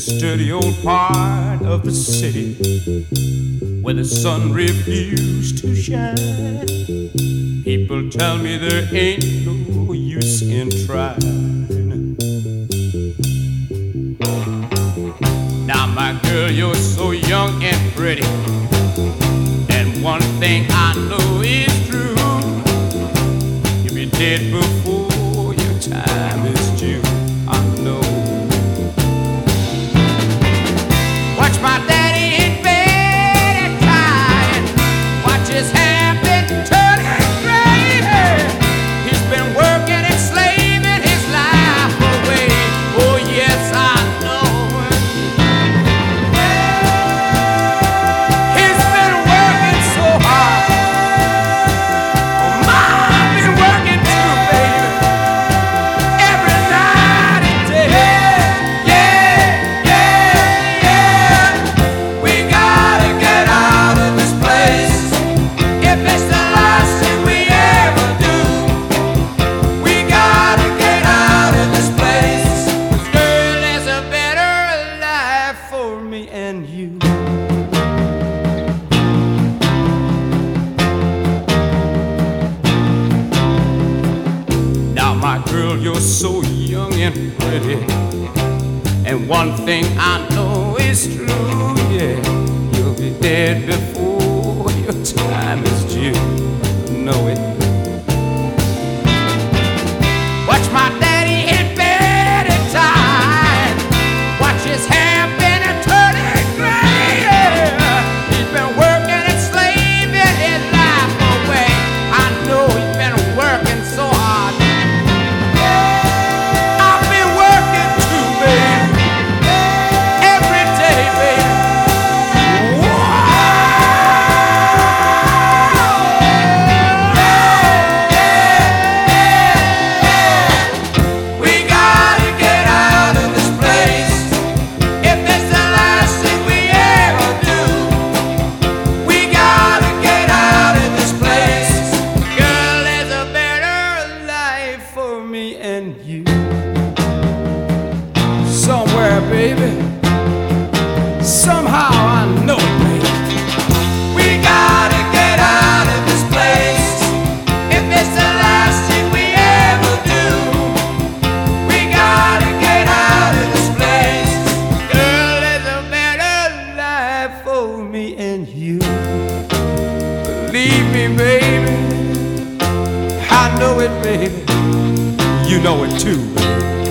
dirty old part of the city where the sun refused to shine. People tell me there ain't no use in trying. Now, my girl, you're so young and pretty, and one thing I know is true: you'll be dead before your time is due. I know. Watch my daddy in bed at night. Watch his hair been turning gray. He's been working and slaving his life away. Oh yes, I know. He's been working so hard. Oh, I've been working too, baby. Every night and day. We gotta get out of this place. If it's the last thing we ever do, we gotta get out of this place. 'Cause girl, there's a better life for me and you. Now, my girl, you're so young and pretty, and one thing I know is true, yeah, you'll be dead before your time is due. Know it. Watch my daddy in bed at time. Watch his hair been a turning gray. He's been working and slaving his life away. I know he's been working so hard. I've been working too, baby. Every day, baby. We gotta get out of this place. If it's the last thing we ever do, we gotta get out of this place. Girl, there's a better life for me and you. Somewhere, baby. Somehow I know it, baby. We gotta get out of this place. If it's the last thing we ever do, we gotta get out of this place. Girl, there's a better life for me and you. Believe me, baby. I know it, baby. You know it too, baby.